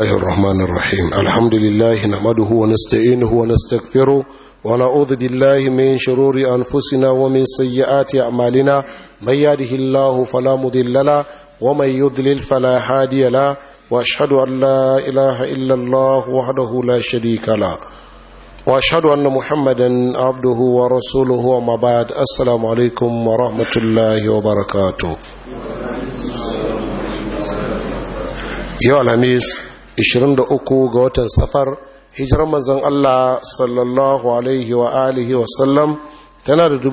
الله الرحمن الرحيم الحمد لله نحمده ونستعينه ونستغفره ونعوذ بالله من شرور أنفسنا ومن سيئات أعمالنا من يهده الله فلا مضل له ومن يضلل فلا هادي له وأشهد أن لا إله إلا الله وحده لا شريك له وأشهد أن محمدا عبده ورسوله وما بعد السلام عليكم ورحمة الله وبركاته. يا الخميس 23 ga watan safar hijirar manzon Allah sallallahu alaihi wa alihi wa sallam tana da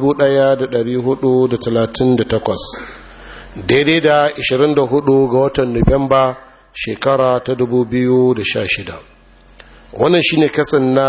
1438 daidai da 24 ga watan Nuwamba shekara ta 2016. Wannan shine kasan na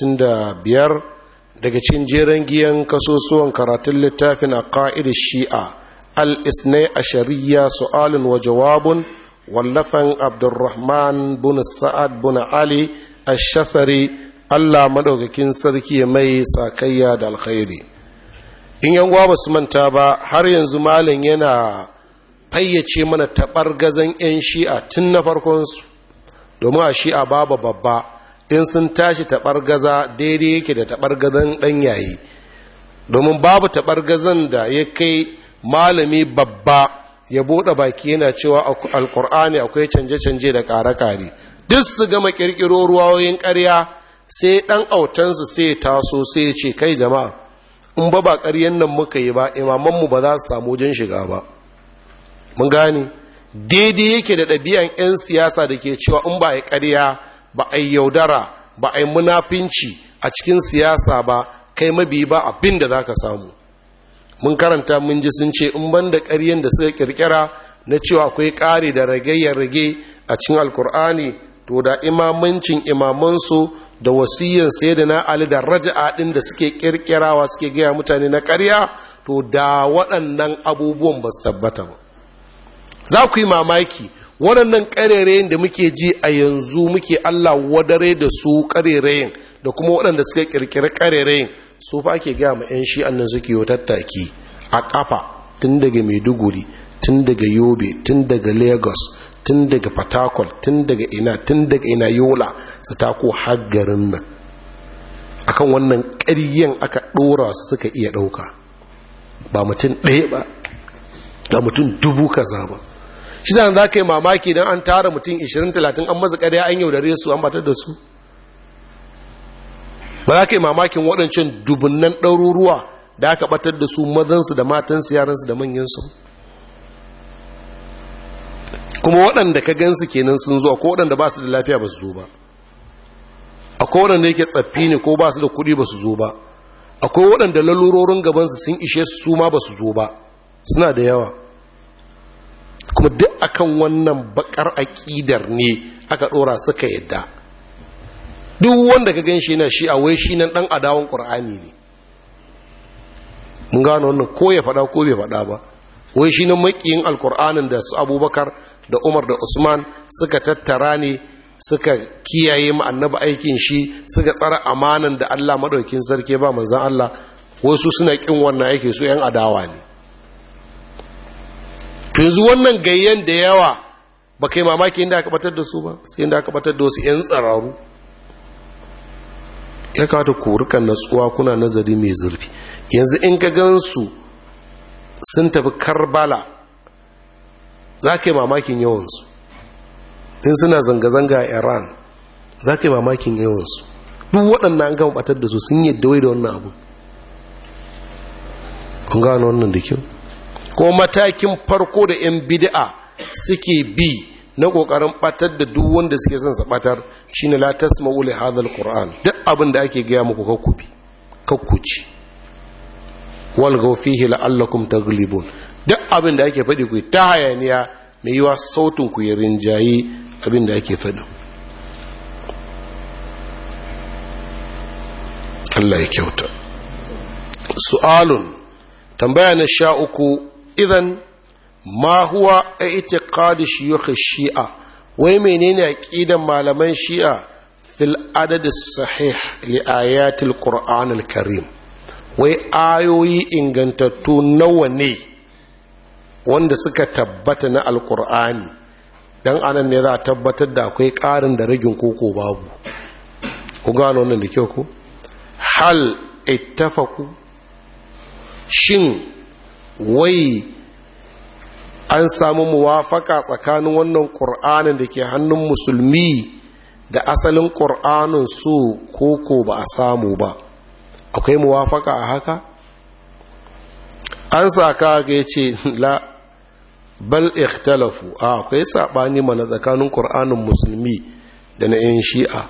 65 daga cikin jeren giyan kasusuwan karatun littafin Aqaid Shi'a al-Isnai Ashariyya su'alun wa jawabun wallafan Abdurrahman bin Sa'ad bin Ali Ash-Shafari, Allah madaukakin sarki mai sakayya da alkhairi. In yan gwa basu manta ba, har yanzu malam yana fayyace mana tabargazan yan Shi'a tun na farkon su, domin a Shi'a babu babba in sun tashi tabargaza daidai yake da tabargazan dan yayi, domin babu tabargazan da ya kai malami babba ya bude baki yana cewa alkur'ani akwai canje-canje da ƙare-ƙare, duk su gama ƙirƙiro ruwayoyin ƙarya sai ɗan autansu sai taso sai ya ce kai jama'a in ba ƙaryen nan muka yi ba imamanmu ba za su samu wajen shiga ba. Mun gane daidai yake da ɗabi'an 'yan siyasa da ke cewa in ba a yi ƙarya ba a yi yaudara ba a yi munafinci a cikin siyasa ba kai mabi ba abin da za ka samu. Mun karanta mun ji sun ce in ban da ƙaryen da suka ƙirƙira na cewa akwai ƙari da rage a cikin alkur'ani to da imamancin imamansu da wasiyyar sayyidina Ali da raja'a ɗin da suke ƙirƙirawa suke gaya mutane na ƙarya to da waɗannan abubuwan ba su tabbata ba. Za ku yi mamaki waɗannan ƙarerayin da muke ji a yanzu muke Allah wadare da su ƙarerayin da kuma waɗanda suka ƙirƙiri ƙarerayin su fa ake gaya ma 'yan shi'an nan suke yi tattaki a ƙafa tun daga Maiduguri, tun daga Yobe, tun daga Lagos, tun daga Fatakwal, tun daga ina Yola su tako har garin nan akan wannan ƙaryen aka ɗora su suka iya ɗauka, ba mutum ɗaya ba ga mutum 1000 kaza ba. Shi zan za ka yi mamaki don an tara mutum 20-30 an maza ƙarya an yaudare su an batar da su. Ba za ka yi mamakin waɗancan dubunnan ɗaruruwa da aka batar da su mazansu da matansu yaransu da manyansu. Kuma waɗanda ka gansu kenan sun zo, akwai waɗanda ba su da lafiya ba su zo ba, akwai waɗanda yake tsaffi ne ko ba su da kuɗi ba su zo ba, akwai waɗanda lalurorin gabansu sun ishe su ma ba su zo ba, suna da yawa. Kuma duk akan wannan bakar aƙidar ne aka ɗora suka yadda. Duk wanda ka gan shi na shi a wai shi nan ɗan adawan ƙur'ani ne. Mun gano wannan ko ya faɗa ko bai faɗa ba, wai shi nan maƙiyin alƙur'anin da su Abubakar da Umar da Usman suka tattara ne suka kiyaye ma annabi aikin shi, suka tsara amanan da Allah madaukakin sarki ba manzon Allah, wasu suna kin wannan aiki su yan adawa ne. To yanzu wannan gayyan da yawa ba kai mamaki inda aka batar da su ba, sai inda aka batar da wasu yan tsararu. Ya kawata ku rika natsuwa kuna nazari mai zurfi. Yanzu in ka gansu sun tafi Karbala za ka yi mamakin yawansu, in suna zanga-zanga a Iran za ka yi mamakin yawansu. Duk waɗannan an gama batar da su sun yi dawai da wannan abu. Kun gano wannan da kyau? Ko matakin farko da 'yan bid'a suke bi na kokarin batar da duk wanda suke son sa batar shine la tasma'u li hadha alquran, duk abin da ake gaya muku kakkuci wal fihi la'allakum taglibun, duk abin da ake faɗi ku ta hayaniya mai yiwa sautin ku ya rinjayi abin da ake faɗi. Allah ya kyauta. Su'alun tambaya na 13, idan ma huwa i'tiqad shuyukh shi'a, wai menene aqidan malaman shi'a fil adad as-sahih li ayati al-Qur'an al-Karim, wai ayoyi ingantattu nawa ne wanda suka tabbata na al-Qur'ani dan anan ne za a tabbatar da akwai ƙarin da ragin koko babu. Ku gano wannan da kyau ku? Hal ittafaku, shin wai an samu muwafaka tsakanin wannan ƙur'anin da ke hannun musulmi da asalin ƙur'anin su koko ba a samu ba? Akwai muwafaka a haka? An saka ga ya ce la bal ikhtalafu, akwai saɓani mana tsakanin ƙur'anin musulmi da na 'yan shi'a.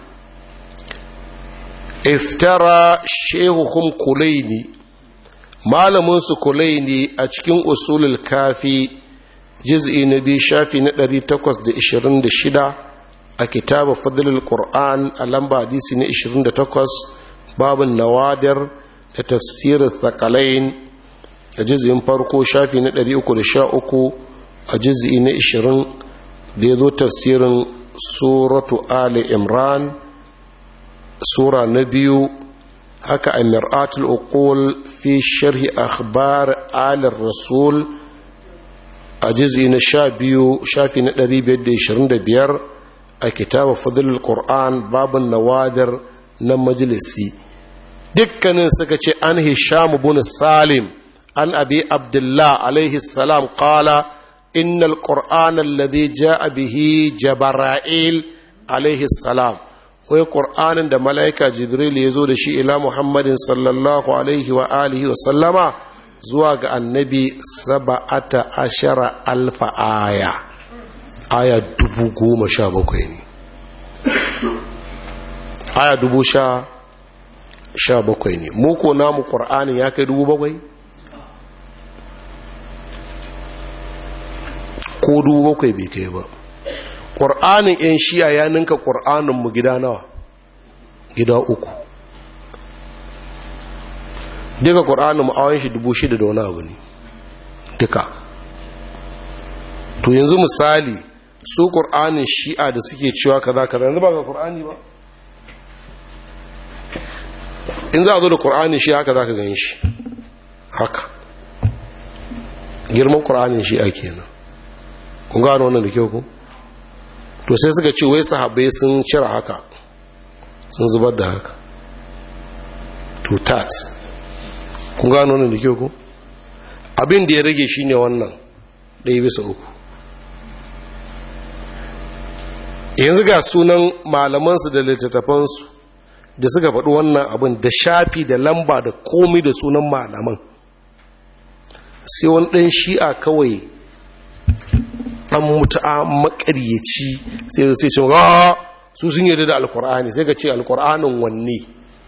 Iftara shehuhum kulaini, malaminsu kulaini a cikin usulul kafi juz'i na biyu shafi na 826 a kitabu fadlul qur'an a lamba hadisi na 28 babun nawadir da tafsirin thaqalain a juz'in farko shafi na 313 a juz'i na 20 da yazo tafsirin suratu ali imran sura na biyu. haka a mir'atul uqul fi sharhi akhbar ali rasul a juz'i na 12 shafi na 525 a kitabu fadlul qur'an babun nawadir na majalisi. dukkanin suka ce an hisham ibn salim an abi abdullah alaihi salam qala innal qur'ana alladhi jaa bihi jabra'il alaihi salam, wai qur'anin da malaika jibril ya zo da shi ila muhammadin sallallahu alaihi wa alihi wa sallama zuwa ga annabi 17,000 aya, aya 17,000 ne, aya 17,000 ne. mu ko namu qur'anin ya kai 7,000 ko 7,000 bai kai ba. ƙur'anin 'yan shi'a ya ninka ƙur'aninmu gida nawa? Gida 3. duka ƙur'aninmu awon shi 6,000 da wani abu ne duka. to yanzu misali su ƙur'anin shi'a da suke cewa kaza kaza, yanzu ba ga ƙur'ani ba, in za a zo da ƙur'anin shi'a haka za ka gan shi haka, girman ƙur'anin shi'a kenan. kun gano wannan da kyau ku? to sai suka ce wai sahabbai sun cire haka, sun zubar da haka to tat. kun gano wannan da kyau ku? abin da ya rage shine wannan 1/3. yanzu ga sunan malamansu da littattafansu da suka faɗi wannan abin da shafi da lamba da komai da sunan malaman, sai wani ɗan shi'a kawai ɗan mutu'a makaryaci sai ce su sun yarda da alkur'ani, sai ka ce alkur'anin wanne?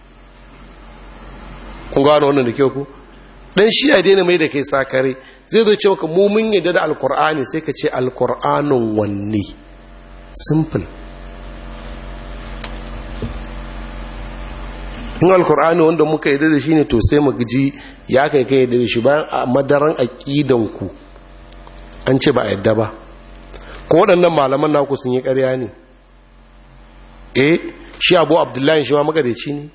kun gano wannan da kyau ku? ɗan shi'a daina mai da kai sakare, zai zo ce maka mun yarda da alkur'ani, sai ka ce alkur'anin wanne? simple. in alkur'ani wanda muka yarda da shi ne, to sai mu gaji ya kai yarda da shi bayan a madaran aqidanku an ce ba a yadda ba. ko waɗannan malaman naku sun yi ƙarya ne? shi abu abdullahi shi ma magareci ne?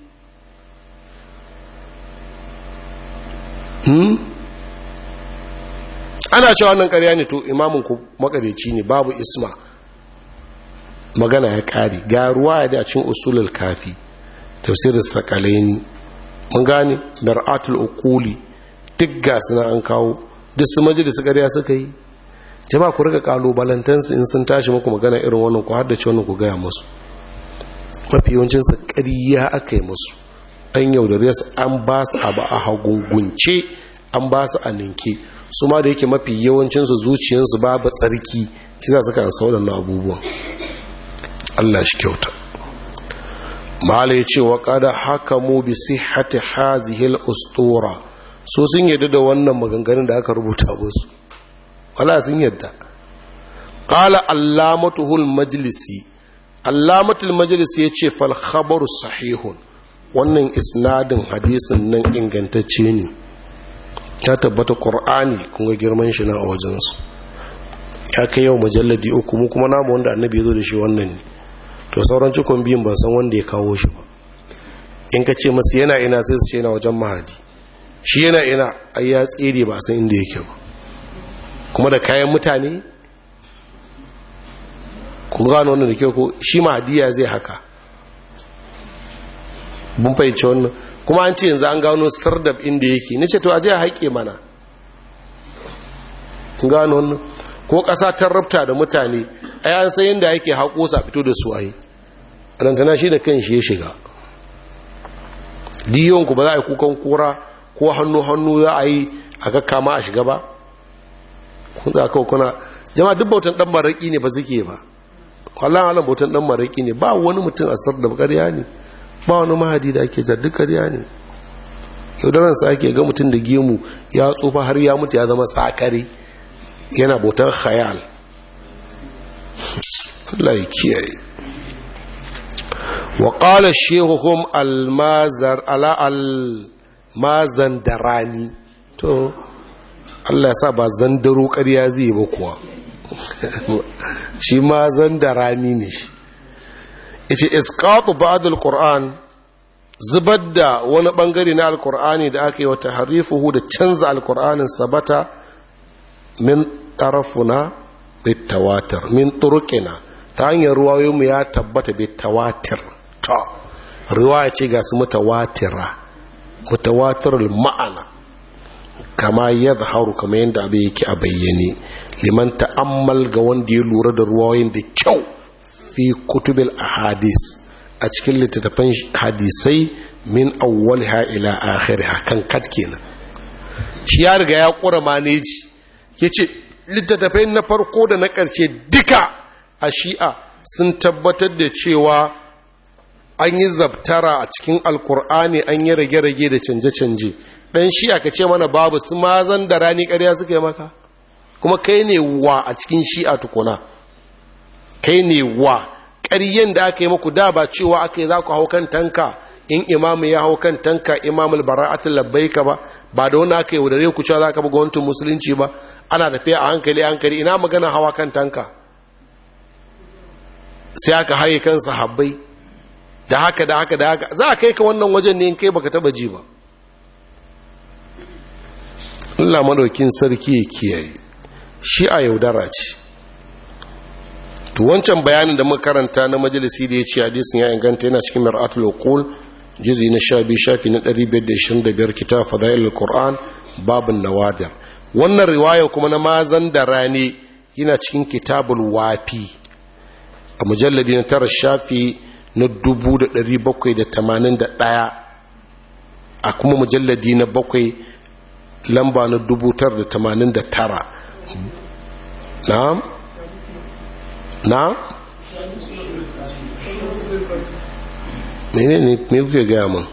ana cewa wannan ƙarya ne, to imaminku magareci ne, babu isma, magana ya ƙari. ga ruwa ya da cin usulul kafi, tafsirin sakalaini, mun gane mir'atul uquli, duk ga suna an kawo, duk su majalisa ƙarya suka yi. jama'a ku rika kalubalantansu in sun tashi muku magana irin wannan, ku haddace wannan ku gaya musu. mafi yawancinsa ƙarya aka yi musu, an yaudare su, an ba su abu a hagungunce, an ba su a ninke. su ma da yake mafi yawancinsu zuciyarsu babu tsarki, shi za su kan waɗannan abubuwan. Allah shi kyauta. malai ce wa kada haka mu bi sihhati hazihi al-ustura, so sun yadda da wannan maganganun da aka rubuta musu, wala sun yadda. qala allamatuhul majlisi, allamatul majlisi yace fal khabaru sahihun, wannan isnadin hadisin nan ingantacce ne, ya tabbata qur'ani kun ga girman shi na a wajen su, ya kai yau mujalladi 3, mu kuma namu wanda annabi ya zo da shi wannan ne. to sauran cikon biyun ban san wanda ya kawo shi ba. in ka ce masu yana ina, sai su ce yana wajen mahadi, shi yana ina, ai ya tsere ba san inda yake ba, kuma da kayan mutane. ku gano wannan da kyau ko shi mahdiya zai haka mun fahimci wannan kuma an ce yanzu an gano sardab inda yake nace to aje a haƙe mana kun gano wannan ko ƙasa ta rabta da mutane ai an san yanda yake haƙo sa fito da su ai alantana shi da kanshi ya shiga diyon ku ba za a yi kukan kura ko hannu za a yi a kakkama a shiga ba kun za ka kuna jama'a duk bautan dan maraki ne ba suke ba wallahi alam bautan dan maraki ne ba wani mutum a sar da ƙarya ne ba wani mahadi da ake jar duk ƙarya ne yaudaran sa ake ga mutum da gemu ya tsufa har ya mutu ya zama sakare yana bautan khayal Allah ya kiyaye wa qala shaykhuhum al-mazandarani to Allah ya sa ba zandaro ƙarya zai ba kuwa shi mazandarani ne shi yace isqatu ba'd al-Qur'an zubar da wani bangare na al-Qur'ani da aka yi wa tahrifuhu da canza al-Qur'anin sabata min tarafuna bitawatir min turuqina ta hanyar ruwayoyinmu ya tabbata bitawatir to riwaya ce ga su mutawatirul ma'ana kama yadhharu kama yanda abin yake a bayyane liman ta'ammal ga wanda ya lura da ruwayoyin da kyau fi kutubil ahadis a cikin littattafan hadisai min awwalha ila akhiriha kan kat kenan shi ya riga ya kura maneji yace littattafai na farko da na ƙarshe duka a shi'a sun tabbatar da cewa an yi zabtara a cikin alkur'ani an yi rage-rage da canje-canje ɗan shi'a ka ce mana babu su mazan da rani ƙarya suka yi maka kuma kai ne wa a cikin shi'a tukuna kai ne wa ƙaryen da aka yi maku da ba cewa aka yi za ku hau kan tanka in imamu ya hau kan tanka imamul bara'atul labbaika ba da wani aka yi wadare ku cewa za ka buga wantun musulunci ba ana tafiya a hankali ina magana hawa kan tanka sai aka haye kan sahabbai da haka za a kai ka wannan wajen ne in kai baka taba ji ba Allah madaukin sarki ya kiyaye shi a yaudara ce to wancan bayanin da muka karanta na majalisi da ya ce hadisin ya inganta yana cikin mir'atul uqul jizi na 12 shafi na 525 kitab fadailul qur'an babun nawadir wannan riwaya kuma na mazan da rani yana cikin kitabul wafi a mujalladi na 9 shafi na 1781 a kuma mujalladi na 7 lamba na 1989 na'am ne me kuke gaya mun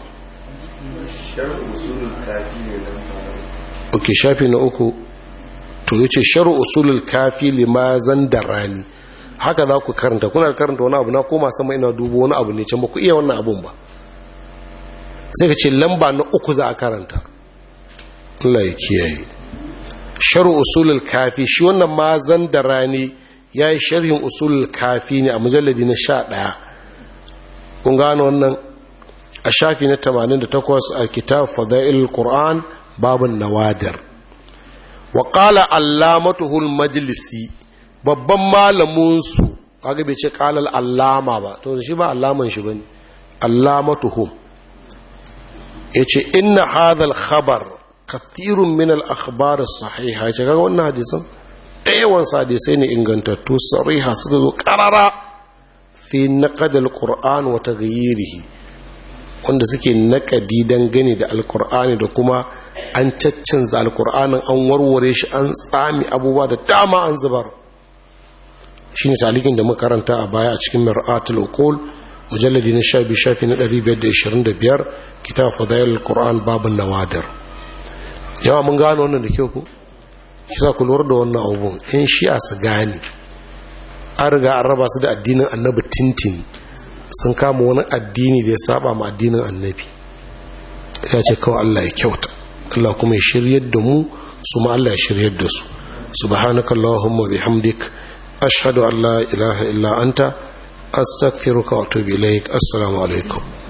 ok shafi na 3 to yace sharh usulul kafi limazan darani haka za ku karanta kuna karanta wani abu na koma sama ina dubo wani abu ne can ba ku iya wannan abun ba sai ka ce lamba na 3 za a karanta Allah ya kiyaye sharh usulul kafi shi wannan mazan darani ya yi sharhin usul kafi ne a mujalladi na 11 kun gano wannan a shafi na 88 a kitab fadailul qur'an babun nawadir wa qala allamatuhu al-majlisi babban malamin su kaga bai ce qala al-allama ba to shi ba allaman shi bane allamatuhum yace inna hadha al-khabar kathirun min al-akhbar as-sahiha yace kaga wannan hadisin yawan hadisai ne ingantattu sariha suka zo karara fi naqd al-qur'an wa taghyirihi wanda suke naƙadi dangane da alkur'ani da kuma an caccanza alkur'anin an warware shi an tsami abubuwa da dama an zubar shi ne talikin da makaranta a baya a cikin mir'atul uqul mujalladi na 12 shafi na 525 kitab fadail alkur'an babun nawadir jama'a mun gano wannan da kyau ko shi sa ku lura da wannan abubuwan in shi'a su gane an riga an raba su da addinin annabi tintin sun kama wani addini da ya saba ma addinin annabi ya ce kawai Allah ya kyauta Allah kuma ya shiryar da mu su ma Allah ya shiryar da su subhanakallahumma bihamdik ashhadu an la ilaha illa anta astaghfiruka wa atubu ilaik assalamu alaikum